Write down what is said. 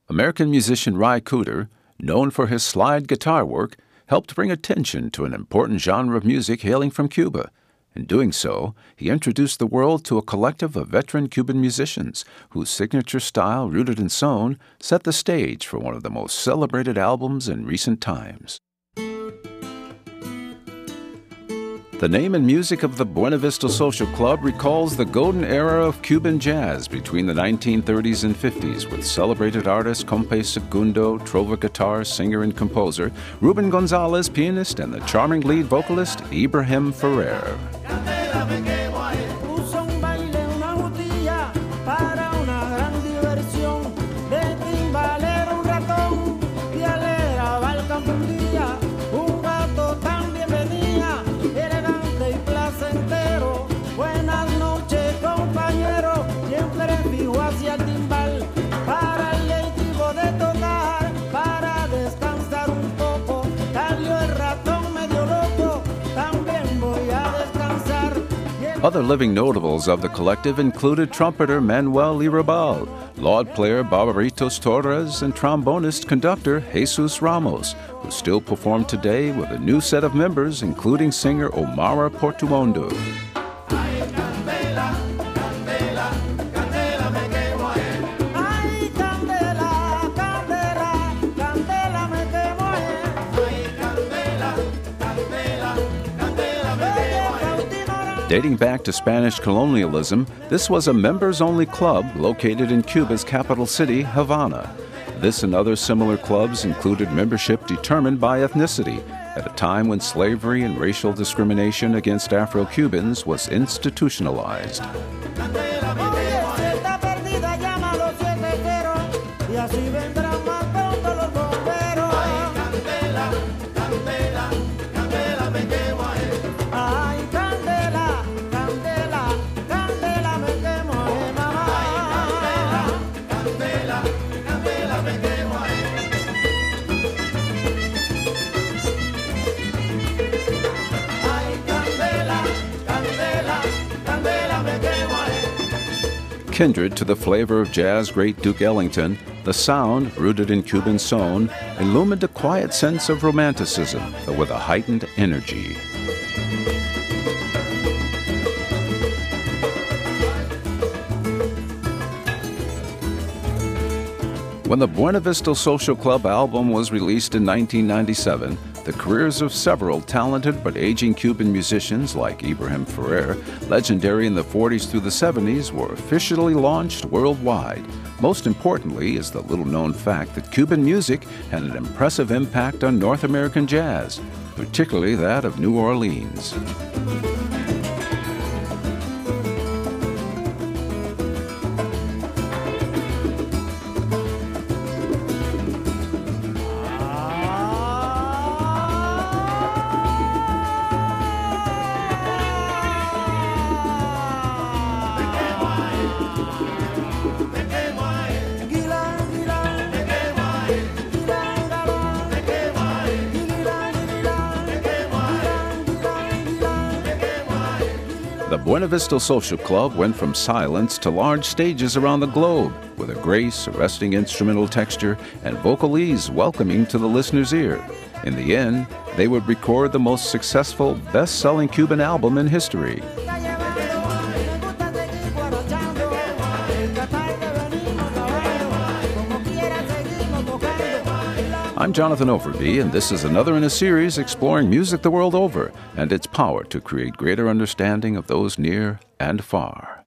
American musician Ry Cooder, known for his slide guitar work, helped bring attention to an important genre of music hailing from Cuba. In doing so, he introduced the world to a collective of veteran Cuban musicians whose signature style, rooted in son, set the stage for one of the most celebrated albums in recent times. The name and music of the Buena Vista Social Club recalls the golden era of Cuban jazz between the 1930s and 50s, with celebrated artist Compe Segundo, trova guitar singer and composer, Ruben Gonzalez, pianist, and the charming lead vocalist, Ibrahim Ferrer. Other living notables of the collective included trumpeter Manuel Lirabal, laud player Barbaritos Torres, and trombonist-conductor Jesus Ramos, who still perform today with a new set of members, including singer Omara Portuondo. Dating back to Spanish colonialism, this was a members-only club located in Cuba's capital city, Havana. This and other similar clubs included membership determined by ethnicity, at a time when slavery and racial discrimination against Afro-Cubans was institutionalized. Kindred to the flavor of jazz great Duke Ellington, the sound, rooted in Cuban son, illumined a quiet sense of romanticism, but with a heightened energy. When the Buena Vista Social Club album was released in 1997, the careers of several talented but aging Cuban musicians like Ibrahim Ferrer, legendary in the 40s through the 70s, were officially launched worldwide. Most importantly is the little-known fact that Cuban music had an impressive impact on North American jazz, particularly that of New Orleans. The Buena Vista Social Club went from silence to large stages around the globe, with a grace, arresting instrumental texture, and vocal ease welcoming to the listener's ear. In the end, they would record the most successful, best-selling Cuban album in history. I'm Jonathan Overby, and this is another in a series exploring music the world over and its power to create greater understanding of those near and far.